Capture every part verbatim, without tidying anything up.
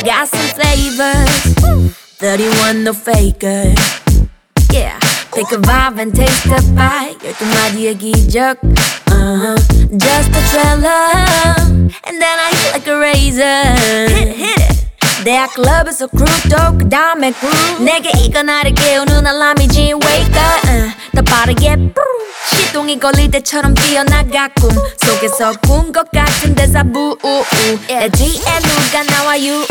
got some flavors. thirty-one no faker. Yeah, pick a vibe and taste the bite. 열두 마디의 기적. Uh-huh. Just a trailer, and then I hit like a razor. Hit, hit it. 대학 클럽에서 크루도 그 다음에 크루. 내게 이거 나를 깨우는 알람이지. Wake up. uh, 더 빠르게. 시동이 걸릴 때처럼 뛰어나가 꿈 속에서 꾼 것 같은 대사부. 내 뒤에 누가 나와 you.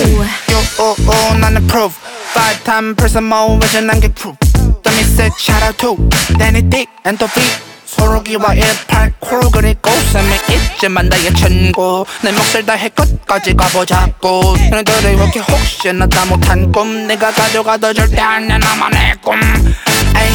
You 나는 proof. Five time person motion 난게 proof. 또 미세 shout out to Danny Dick and the beat. 소로기와 일팔 콜 그리고 쌤이 있지만 나의 친구 내 몫을 다해 끝까지 가보자고 너희들이 이렇게 혹시나 다 못한 꿈 내가 가져가도 절대 아니야 나만의 꿈 에이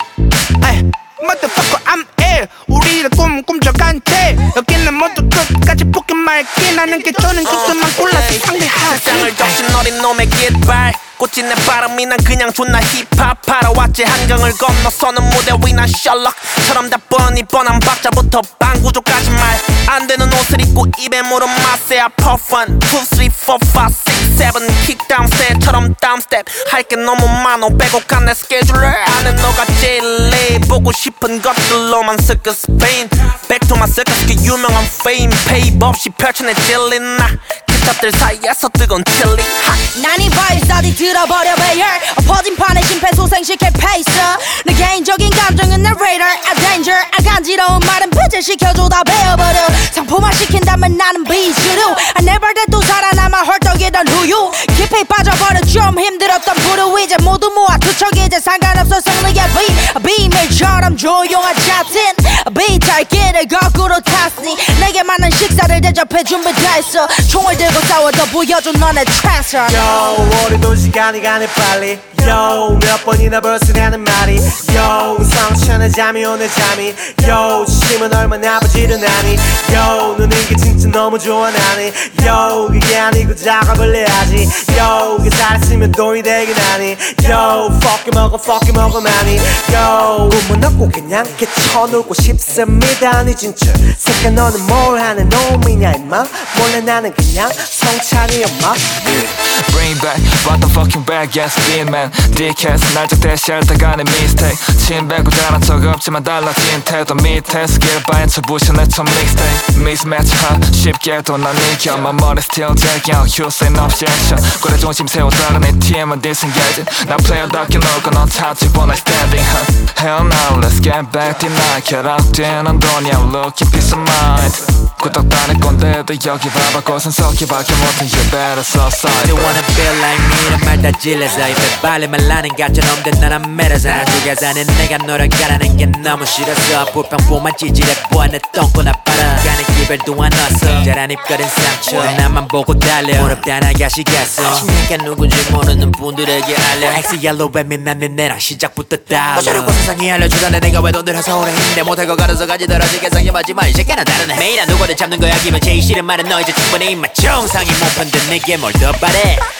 에이 motherfucker I'm ill 우리를 꿈 꿈쩍한 채 여기는 모두 끝까지 포기 말기 나는 개쩌는 끝만 골라서 상대하지 세상을 적신 어린 놈의 깃발 꽃이 내 발음이 난 그냥 존나 힙합 팔아왔지 한강을 건너서는 무대 위나 셜록처럼 다 뻔히 뻔한 박자부터 방구조까지 말 안되는 옷을 입고 입에 물은 맛에 I puff one, two, three, four, five, six, seven kick down step처럼 down step 할게 너무 많어 빼곡한 내 스케줄을 아는 너가 제일 해 보고 싶은 것들로만 circus pain Back to my circus 그 유명한 fame 페이브 없이 펼쳐내 찔린 나 들 사이에서 뜨거운 칠리 난 이 vibes 어디 들어버려 배열 엎어진 판에 심폐소생시킬 페이스 내 개인적인 감정은 narrator A danger 아 간지러운 말은 배제시켜줘 다 베어버려 상품화 시킨다면 나는 비주류 I never 돼도 살아남아 헐떡이던 후유 깊이 빠져버려 좀 힘들었던 부류 이제 모두 모아 투척 이제 상관없어 승리의 비 비밀처럼 조용한 차튼 비탈 길을 거꾸로 탔으니 내게 맞는 식사를 대접해 준비됐어 총을 들고 싸워도 보여줘 너네 트랜스 Yo 우리도 시간이 가네 빨리 Yo 몇 번이나 벌쓰라는 말이 Yo 상처는 잠이 오네 잠이 Yo 지심은 얼마나 부지런하니 Yo 너는 게 진짜 너무 좋아 나니 Yo 그게 아니고 작업을 해야지 Yo 그 잘했으면 돈이 되긴 하니 Yo fuck 먹어 fuck 먹어 많이 Yo 꿈은 없고 그냥 개쳐놀고 싶습니다 니 진짜 새끼 너는 뭘 하는 놈이냐 임마 몰래 나는 그냥 성찬이 엄마 Bring back, what the fucking back, yes, being man 디켓 날적 대시할다가는 mistake 침 뱉고 잘한 적 없지만 달라진 태도 밑에 스킬 바엔 쳐부셔 내 첫 mixtape Mismatch 하 쉽게도 난 이겨 My money still taking out you say no objection 고래 중심 세우다가 내 팀은 disengaging 나 플레이어답게 놀고 넌 타지 원I standing huh? Hell no, let's get back tonight 결합되는 돈이 I'm looking peace of mind 구독 다닐 건데도 여기 봐봐 곳은 섞여밖에 못해 You better so sorry You wanna feel like me 이런 말 다 질러서 입에 빨리 말라는 것처럼 된 나란 매라서 한쪽에 사는 내가 노력하라는 게 너무 싫어서 불평보만 찌질해 보아 내 똥꼬나 빨아 가는 기별 동안 넣었어 잘한 입거린 상처 나만 보고 달려 무릎다 나가시겠어 신니까 누군지 모르는 분들에게 알려 X yellow 뱀이 난내 내랑 시작부터 달라 어쩌려고 세상이 알려주다네 내가 왜 돈 들여서 오래 힘내 못할 것 같아서 가지더라지 개성해봤지 마 이 새끼는 다르네 매일 누구를 잡는 거야 기분 제일 싫은 말은 너 이제 충분히 입맛 정상이 못 판데 내게 뭘 더 바래